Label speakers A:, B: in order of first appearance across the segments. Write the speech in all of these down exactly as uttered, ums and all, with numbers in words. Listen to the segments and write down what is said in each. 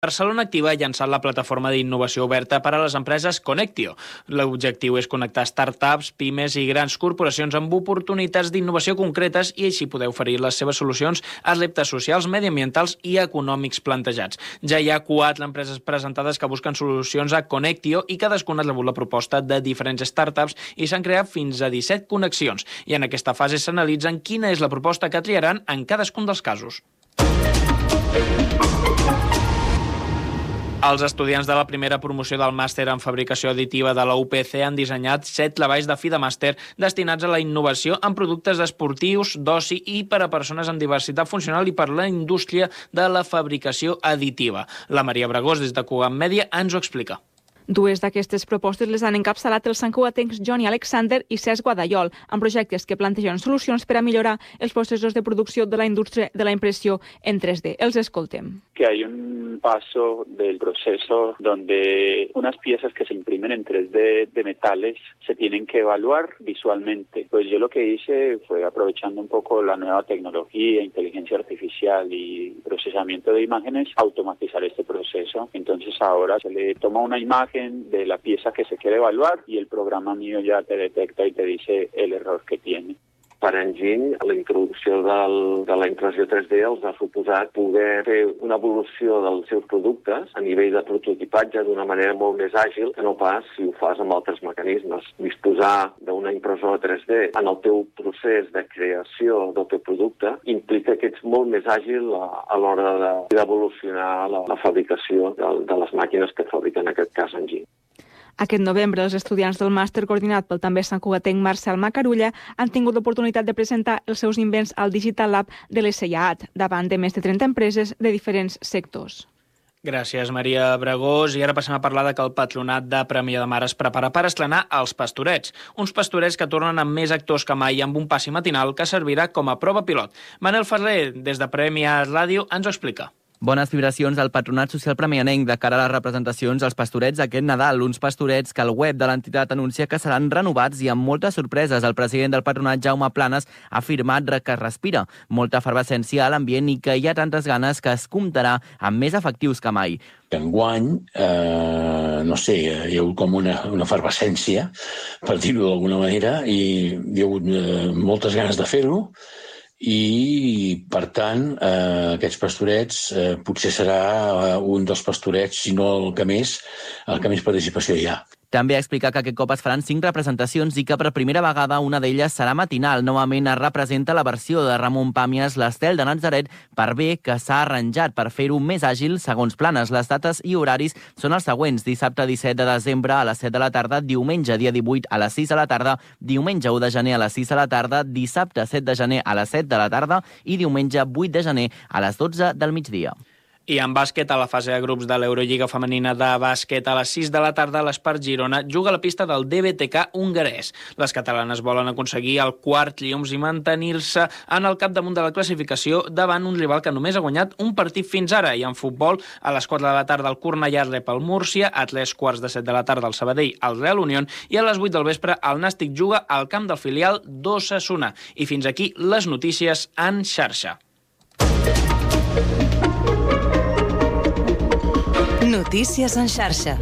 A: Barcelona Activa ha llançat la plataforma d'innovació oberta per a les empreses Connectio. L'objectiu és connectar startups, pimes i grans corporacions amb oportunitats d'innovació concretes i així poder oferir les seves solucions als reptes socials, mediambientals i econòmics plantejats. Ja hi ha quatre empreses presentades que busquen solucions a Connectio i cadascuna ha rebut la proposta de diferents startups i s'han creat fins a disset connexions. I en aquesta fase s'analitzen quina és la proposta que triaran en cadascun dels casos. Els estudiants de la primera promoció del màster en fabricació additiva de la U P C han dissenyat set treballs de fi de màster destinats a la innovació en productes esportius, d'oci i per a persones amb diversitat funcional i per a la indústria de la fabricació additiva. La Maria Bragós, des de Cugat Mèdia, ens ho explica.
B: Dues d'aquestes propostes les han encapçalat els santcugatencs Johnny Alexander i Cesc Guadallol, amb projectes que plantegen solucions per a millorar els processos de producció de la indústria de la impresión en tres D. Els escoltem.
C: Que hay un paso del proceso donde unas piezas que se imprimen en tres D de metales se tienen que evaluar visualmente. Pues yo lo que hice fue, aprovechando un poco la nueva tecnología, inteligencia artificial y procesamiento de imágenes, automatizar este proceso. Entonces ahora se le toma una imagen de la pieza que se quiere evaluar y el programa mío ya te detecta y te dice el error que tiene.
D: Per Enginy, la introducció del, de la impressió tres D els ha suposat poder fer una evolució dels seus productes a nivell de prototipatge d'una manera molt més àgil que no pas si ho fas amb altres mecanismes. Disposar d'una impressora tres D en el teu procés de creació del teu producte implica que ets molt més àgil a, a l'hora d'evolucionar la, la fabricació de, de les màquines que fabriquen en aquest cas Enginy.
B: Aquest novembre, els estudiants del màster coordinat pel també santcugatenc Marcel Macarulla han tingut l'oportunitat de presentar els seus invents al Digital Lab de l'E S I A T davant de més de trenta empreses de diferents sectors.
A: Gràcies, Maria Bragós. I ara passem a parlar de que el Patronat de Premià de Mar es prepara per estrenar Els Pastorets, uns pastorets que tornen amb més actors que mai amb un passi matinal que servirà com a prova pilot. Manel Ferrer, des de Premià Ràdio, ens ho explica.
E: Bones vibracions al Patronat Social Premianenc de cara a les representacions als pastorets aquest Nadal, uns pastorets que el web de l'entitat anuncia que seran renovats i amb moltes sorpreses. El president del Patronat, Jaume Planes, ha afirmat que es respira molta efervescència a l'ambient i que hi ha tantes ganes que es comptarà amb més efectius que mai.
F: Enguany, eh, no sé, hi ha hagut com una, una efervescència, per dir-ho d'alguna manera, i hi ha hagut eh, moltes ganes de fer-ho, i, per tant, eh, aquests pastorets eh, potser serà eh, un dels pastorets, si no el que més, el que més participació hi ha.
E: També ha explicat que aquest cop es faran cinc representacions i que per primera vegada una d'elles serà matinal. Novament es representa la versió de Ramon Pàmies, l'Estel de Natzaret, per bé que s'ha arranjat per fer-ho més àgil segons planes. Les dates i horaris són els següents: dissabte disset de desembre a les set de la tarda, diumenge dia divuit a les sis de la tarda, diumenge u de gener a les sis de la tarda, dissabte set de gener a les set de la tarda i diumenge vuit de gener a les dotze del migdia.
A: I en bàsquet, a la fase de grups de l'Eurolliga femenina de bàsquet, a les sis de la tarda, l'Espart Girona juga a la pista del D B T K hongarès. Les catalanes volen aconseguir el quart triomf i mantenir-se en el capdamunt de la classificació davant un rival que només ha guanyat un partit fins ara. I en futbol, a les quatre de la tarda, el Cornellà rep el Múrcia, a tres quarts de set de la tarda, el Sabadell, el Real Unión, i a les vuit del vespre, el Nàstic juga al camp del filial d'Osasuna. I fins aquí les notícies en xarxa.
G: Notícies en xarxa.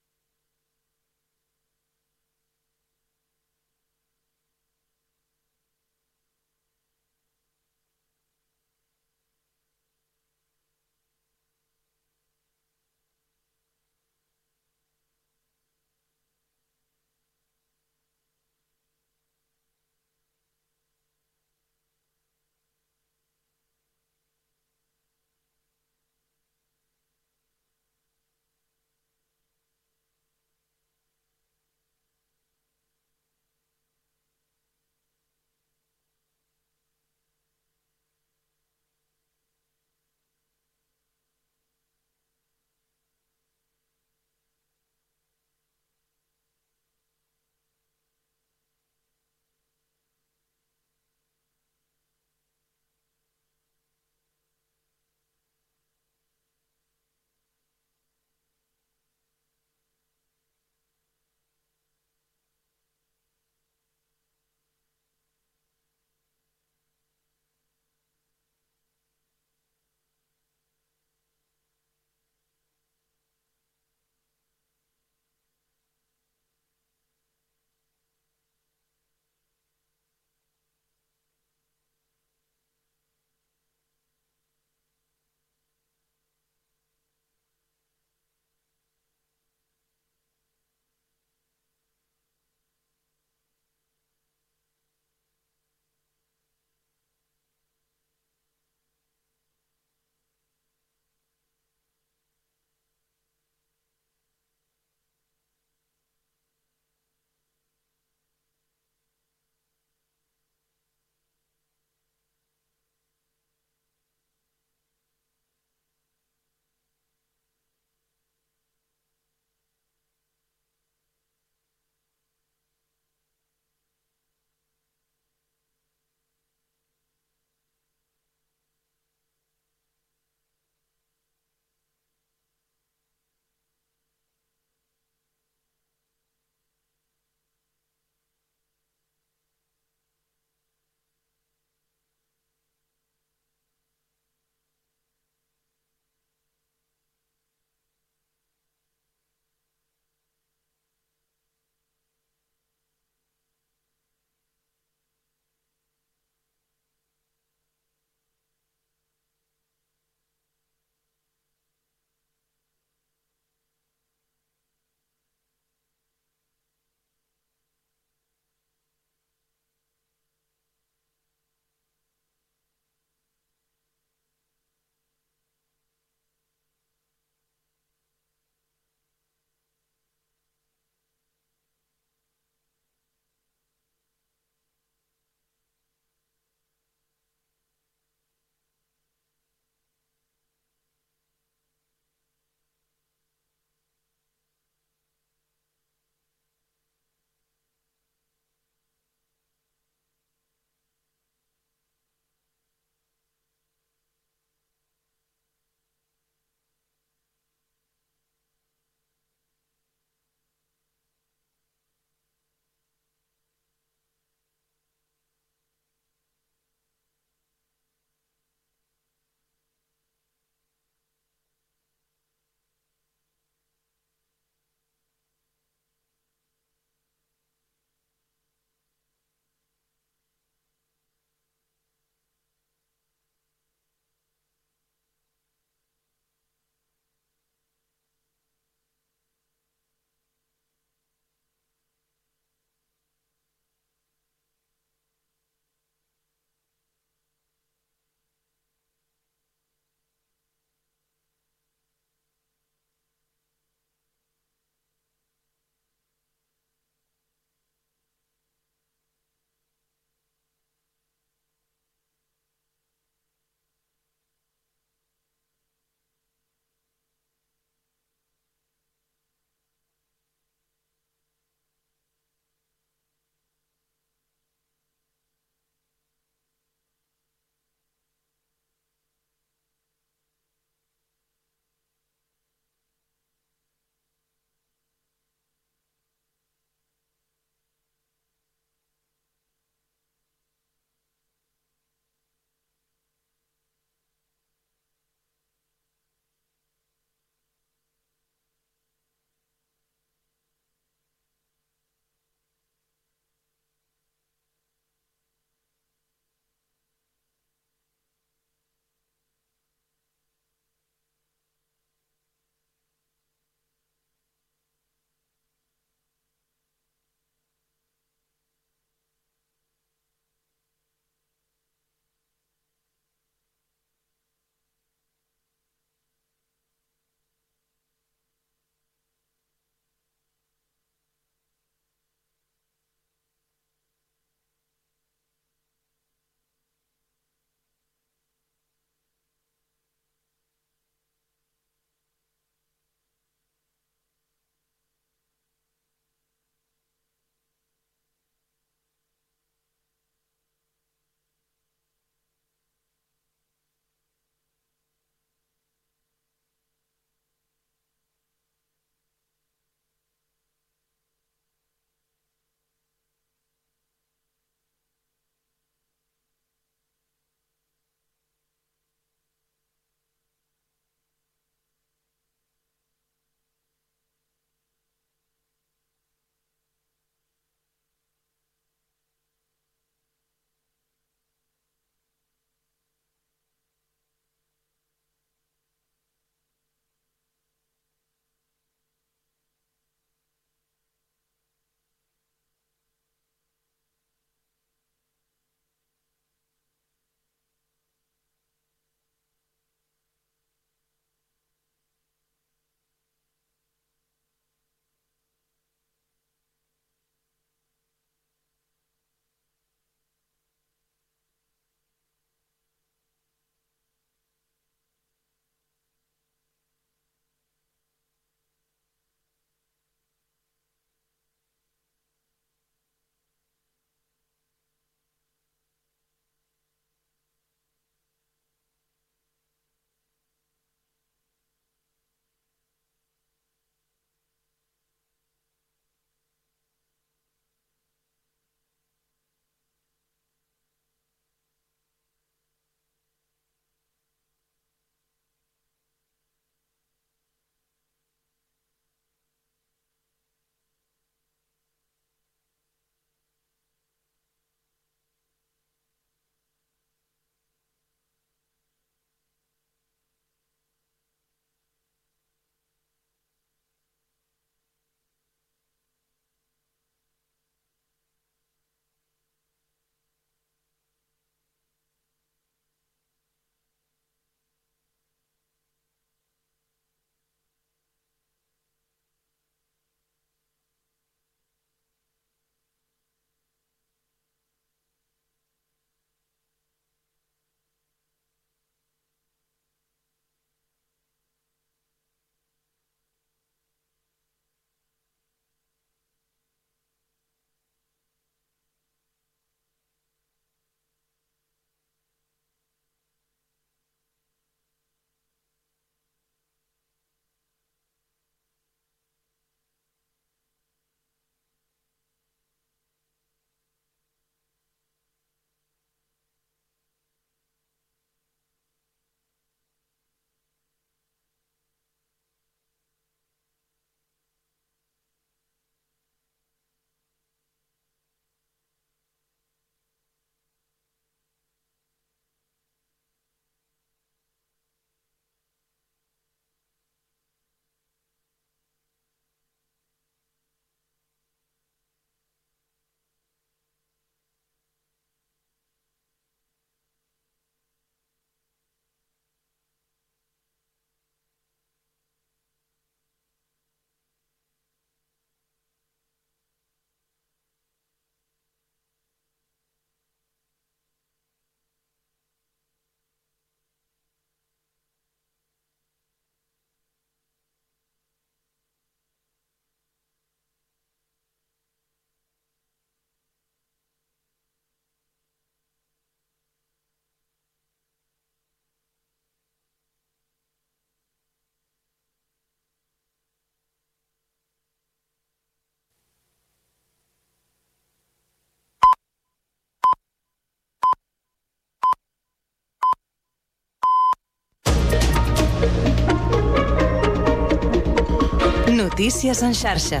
G: Notícies en xarxa.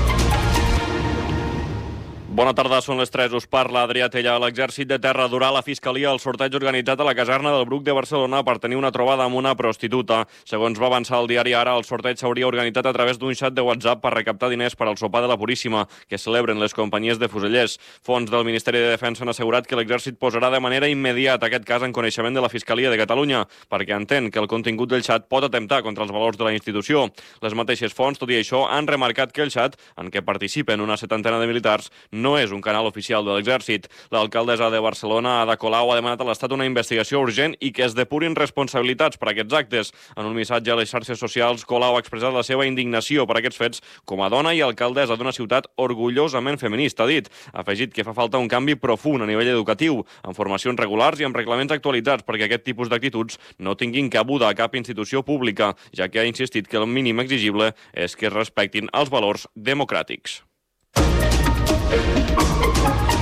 H: Bona tarda, són les tres. Us parla Adrià Tella. L'Exèrcit de Terra durà a la Fiscalia el sorteig organitzat a la caserna del Bruc de Barcelona per tenir una trobada amb una prostituta. Segons va avançar el diari Ara, el sorteig s'hauria organitzat a través d'un xat de WhatsApp per recaptar diners per al sopar de la Puríssima, que celebren les companyies de fusellers. Fons del Ministeri de Defensa han assegurat que l'Exèrcit posarà de manera immediata aquest cas en coneixement de la Fiscalia de Catalunya, perquè entén que el contingut del xat pot atemptar contra els valors de la institució. Les mateixes fonts, tot i això, han remarcat que el xat, en què participen una setantena de militars, no és un canal oficial de l'Exèrcit. L'alcaldessa de Barcelona, Ada Colau, ha demanat a l'Estat una investigació urgent i que es depurin responsabilitats per aquests actes. En un missatge a les xarxes socials, Colau ha expressat la seva indignació per aquests fets com a dona i alcaldessa d'una ciutat orgullosament feminista, ha dit. Ha afegit que fa falta un canvi profund a nivell educatiu, amb formacions regulars i amb reglaments actualitzats perquè aquest tipus d'actituds no tinguin cabuda a cap institució pública, ja que ha insistit que el mínim exigible és que es respectin els valors democràtics.